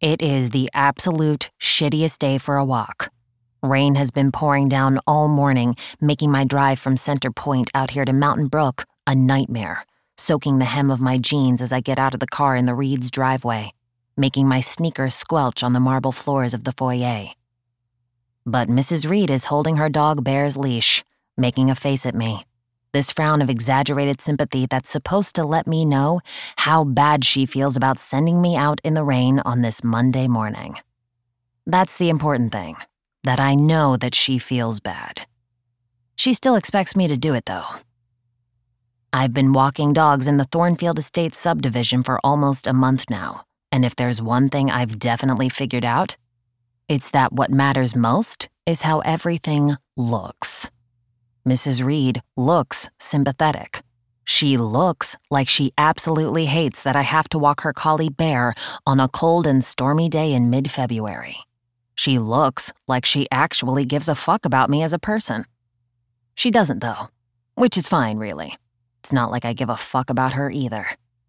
It is the absolute shittiest day for a walk. Rain has been pouring down all morning, making my drive from Center Point out here to Mountain Brook a nightmare, soaking the hem of my jeans as I get out of the car in the Reed's driveway, making my sneakers squelch on the marble floors of the foyer. But Mrs. Reed is holding her dog Bear's leash, making a face at me. This frown of exaggerated sympathy that's supposed to let me know how bad she feels about sending me out in the rain on this Monday morning. That's the important thing, that I know that she feels bad. She still expects me to do it, though. I've been walking dogs in the Thornfield Estates subdivision for almost a month now, and if there's one thing I've definitely figured out, it's that what matters most is how everything looks. Mrs. Reed looks sympathetic. She looks like she absolutely hates that I have to walk her collie Bear on a cold and stormy day in mid-February. She looks like she actually gives a fuck about me as a person. She doesn't, though, which is fine, really. It's not like I give a fuck about her either.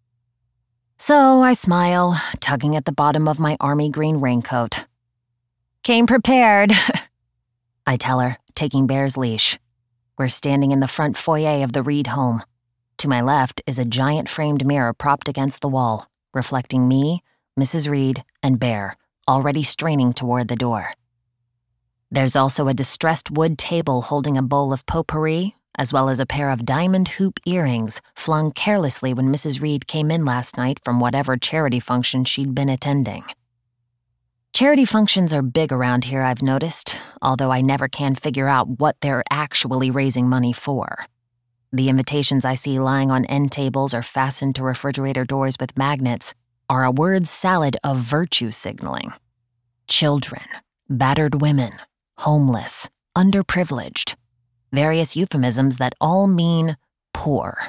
So I smile, tugging at the bottom of my army green raincoat. "Came prepared," I tell her, taking Bear's leash. We're standing in the front foyer of the Reed home. To my left is a giant framed mirror propped against the wall, reflecting me, Mrs. Reed, and Bear, already straining toward the door. There's also a distressed wood table holding a bowl of potpourri, as well as a pair of diamond hoop earrings flung carelessly when Mrs. Reed came in last night from whatever charity function she'd been attending. Charity functions are big around here, I've noticed, although I never can figure out what they're actually raising money for. The invitations I see lying on end tables or fastened to refrigerator doors with magnets are a word salad of virtue signaling. Children, battered women, homeless, underprivileged. Various euphemisms that all mean poor.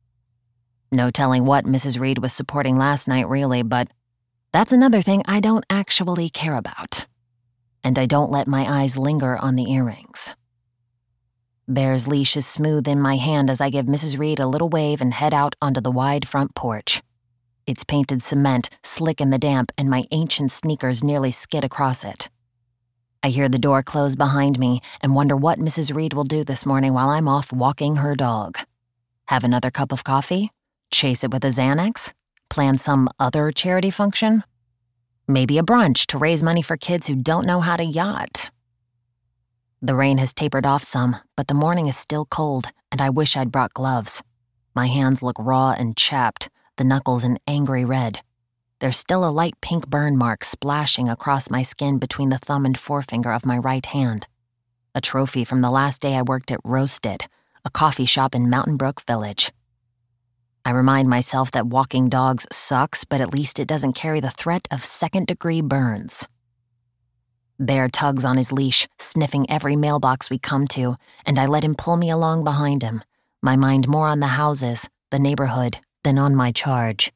No telling what Mrs. Reed was supporting last night, really, but that's another thing I don't actually care about. And I don't let my eyes linger on the earrings. Bear's leash is smooth in my hand as I give Mrs. Reed a little wave and head out onto the wide front porch. It's painted cement, slick in the damp, and my ancient sneakers nearly skid across it. I hear the door close behind me and wonder what Mrs. Reed will do this morning while I'm off walking her dog. Have another cup of coffee? Chase it with a Xanax? Plan some other charity function? Maybe a brunch to raise money for kids who don't know how to yacht. The rain has tapered off some, but the morning is still cold, and I wish I'd brought gloves. My hands look raw and chapped, the knuckles an angry red. There's still a light pink burn mark splashing across my skin between the thumb and forefinger of my right hand. A trophy from the last day I worked at Roasted, a coffee shop in Mountain Brook Village. I remind myself that walking dogs sucks, but at least it doesn't carry the threat of second-degree burns. Bear tugs on his leash, sniffing every mailbox we come to, and I let him pull me along behind him, my mind more on the houses, the neighborhood, than on my charge.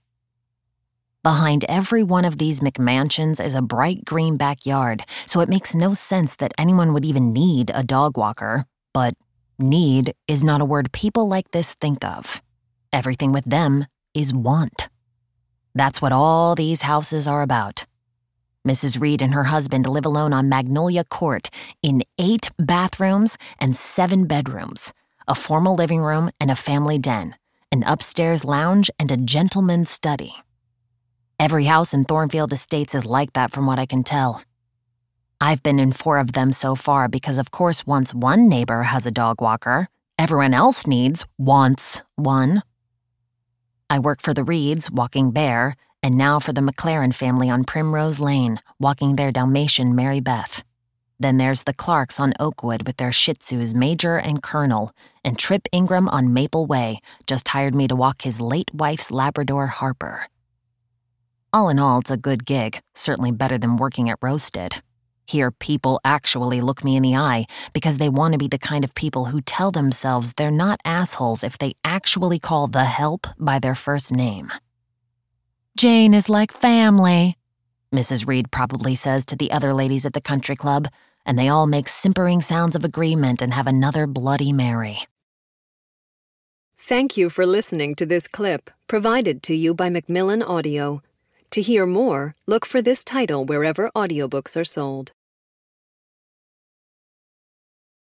Behind every one of these McMansions is a bright green backyard, so it makes no sense that anyone would even need a dog walker. But need is not a word people like this think of. Everything with them is want. That's what all these houses are about. Mrs. Reed and her husband live alone on Magnolia Court in 8 bathrooms and 7 bedrooms, a formal living room and a family den, an upstairs lounge and a gentleman's study. Every house in Thornfield Estates is like that from what I can tell. I've been in 4 of them so far because, of course, once one neighbor has a dog walker, everyone else wants one. I work for the Reeds, walking Bear, and now for the McLaren family on Primrose Lane, walking their Dalmatian Mary Beth. Then there's the Clarks on Oakwood with their Shih Tzus Major and Colonel, and Trip Ingram on Maple Way just hired me to walk his late wife's Labrador Harper. All in all, it's a good gig, certainly better than working at Roasted. Here, people actually look me in the eye because they want to be the kind of people who tell themselves they're not assholes if they actually call the help by their first name. "Jane is like family," Mrs. Reed probably says to the other ladies at the country club, and they all make simpering sounds of agreement and have another Bloody Mary. Thank you for listening to this clip provided to you by Macmillan Audio. To hear more, look for this title wherever audiobooks are sold.